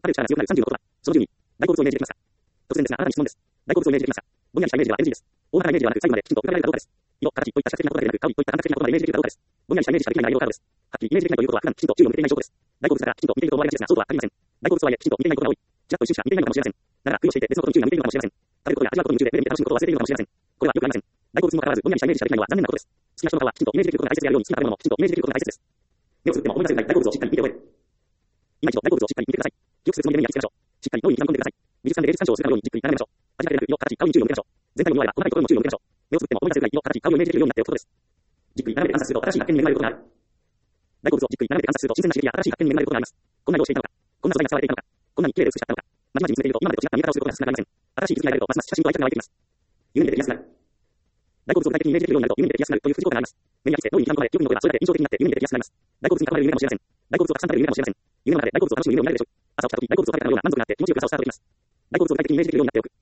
食べる力が強くなる30の言葉。その10に、大好物をイメージできますか？突然ですが、あなたに質問です。大好物をイメージできますか？ぼんやりしたイメージでは NG です。大まかなイメージではなく、最後まできちんと伺われるかどうかです。色、形といった視覚的なことでなく、香りといった感覚的なことまでイメージできるかどうかです。ぼんやりしたイメージしかできない内容かどうかです。はっきりイメージできないということは、普段きちんと注意を向けていない証拠です。大好物だからきちんと見ていると思われがちですが、そうとは限りません。大好物とはいえ、きちんと見ていないことが多い。ちらっと一瞬しか見ていないのかもしれません。なら、供養していて別のことに注意が向いているのかもしれません。食べることや味わうことに夢中で目で見て楽しむことを忘れているのかもしれません。これはよくありません。大好物にもかかわらず、ぼんやりしたイメージしかできないのは残念なことです。好きな人の顔はきちんとイメージできることが大切であるように、好きな食べ物もきちんとイメージできることが大切です。目をつぶっても思い出せるぐらい大好物をしっかり見て終える。今一度大好物をしっかり見てください。記憶するつもりで目に焼き付けましょう。しっかり脳に刻み込んでください。美術館で芸術鑑賞をするかのようにじっくり眺めましょう。味が出る色、形、香りに注意を向けましょう。全体の色合いは細かいところにも注意を向けましょう。目をつぶっても思い出せるぐらい色、形、香りをイメージできるようになっておくことです。じっくり眺めて観察すると新しい発見に恵まれることがある。大好物をじっくり眺めて観察すると新鮮な刺激や新しい発見に恵まれることがあります。こんな色をしていたのか。こんな素材が使われていたのか。こんなに綺麗で美しかったのか。まじまじ見つめていると今までと違った見方をすることが少なくなりません。新しい気づきが得られるとますます写真と愛着が湧いてきます。夢に出てきやすくなる。大好物を具体的にイメージできるようになると夢に出てきやすくなるという副次効果があります。目に焼き付け脳に刻み込まれ記憶に残ればそれだけ印象的になって夢に出てきやすくなります。大好物に囲まれる夢かもしれません。大好物をたくさん食べる夢かもしれません。夢の中で大好物を楽しむ夢を見られるでしょう。朝起きた時大好物を食べたような満足があって気持ちよく朝をスタートできます。大好物を具体的にイメージできるようになっておく。